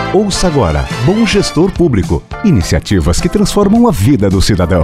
Ouça agora Bom Gestor Público. Iniciativas que transformam a vida do cidadão.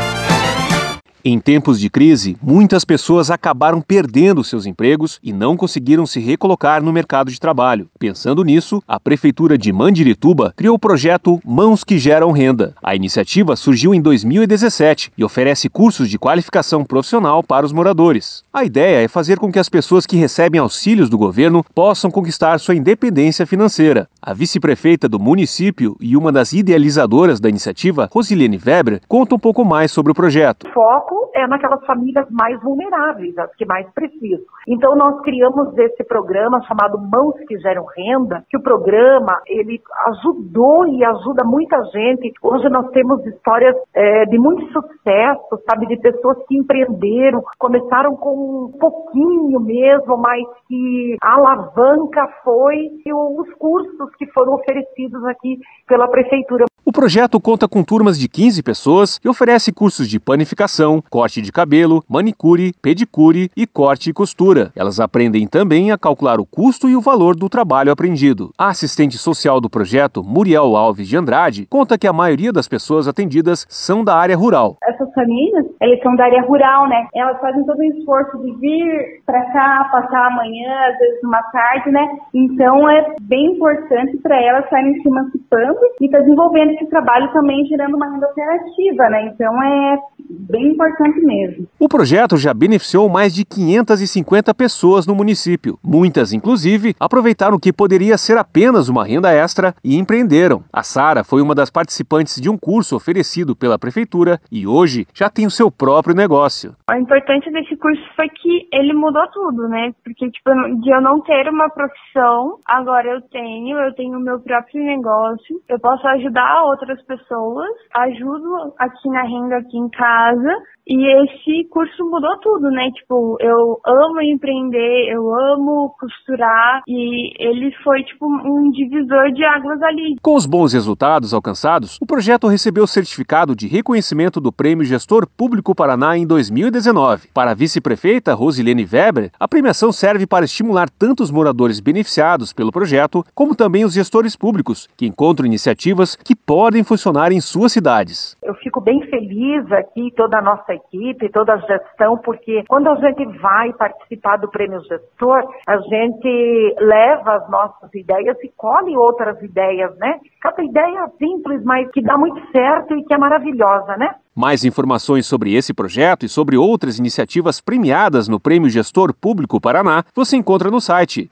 Em tempos de crise, muitas pessoas acabaram perdendo seus empregos e não conseguiram se recolocar no mercado de trabalho. Pensando nisso, a Prefeitura de Mandirituba criou o projeto Mãos que Geram Renda. A iniciativa surgiu em 2017 e oferece cursos de qualificação profissional para os moradores. A ideia é fazer com que as pessoas que recebem auxílios do governo possam conquistar sua independência financeira. A vice-prefeita do município e uma das idealizadoras da iniciativa, Rosilene Weber, conta um pouco mais sobre o projeto. O foco é naquelas famílias mais vulneráveis, as que mais precisam. Então nós criamos esse programa chamado Mãos que Geram Renda, que o programa ele ajudou e ajuda muita gente. Hoje nós temos histórias de muito sucesso, sabe, de pessoas que empreenderam, começaram com um pouquinho mesmo, mas que a alavanca foi os cursos que foram oferecidos aqui pela Prefeitura. O projeto conta com turmas de 15 pessoas e oferece cursos de panificação, corte de cabelo, manicure, pedicure e corte e costura. Elas aprendem também a calcular o custo e o valor do trabalho aprendido. A assistente social do projeto, Muriel Alves de Andrade, conta que a maioria das pessoas atendidas são da área rural. Essas famílias, elas são da área rural, né? Elas fazem todo o esforço de vir para cá, passar amanhã, às vezes uma tarde, né? Então é bem importante para elas estarem se emancipando e estar desenvolvendo esse trabalho também, gerando uma renda alternativa, né? Então é bem importante mesmo. O projeto já beneficiou mais de 550 pessoas no município. Muitas, inclusive, aproveitaram o que poderia ser apenas uma renda extra e empreenderam. A Sara foi uma das participantes de um curso oferecido pela Prefeitura e hoje já tem o seu próprio negócio. O importante desse curso foi que ele mudou tudo, né? Porque, de eu não ter uma profissão, agora eu tenho o meu próprio negócio, eu posso ajudar outras pessoas, ajudo aqui na renda, aqui em casa, e esse curso mudou tudo, né? Eu amo empreender, eu amo costurar, e ele foi, um divisor de águas ali. Com os bons resultados alcançados, o projeto recebeu o certificado de reconhecimento do Prêmio Gestor Público Paraná em 2019. Para a vice-prefeita Rosilene Weber, a premiação serve para estimular tanto os moradores beneficiados pelo projeto, como também os gestores públicos, que encontram iniciativas que podem funcionar em suas cidades. Eu fico bem feliz aqui, toda a nossa equipe, toda a gestão, porque quando a gente vai participar do Prêmio Gestor, a gente leva as nossas ideias e colhe outras ideias, né? Cada ideia simples, mas que dá muito certo e que é maravilhosa, né? Mais informações sobre esse projeto e sobre outras iniciativas premiadas no Prêmio Gestor Público Paraná você encontra no site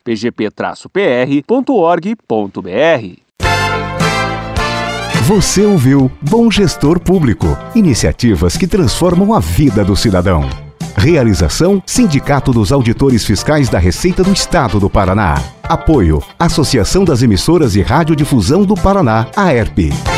pgp-pr.org.br. Você ouviu Bom Gestor Público. Iniciativas que transformam a vida do cidadão. Realização: Sindicato dos Auditores Fiscais da Receita do Estado do Paraná. Apoio: Associação das Emissoras de Radiodifusão do Paraná, AERP.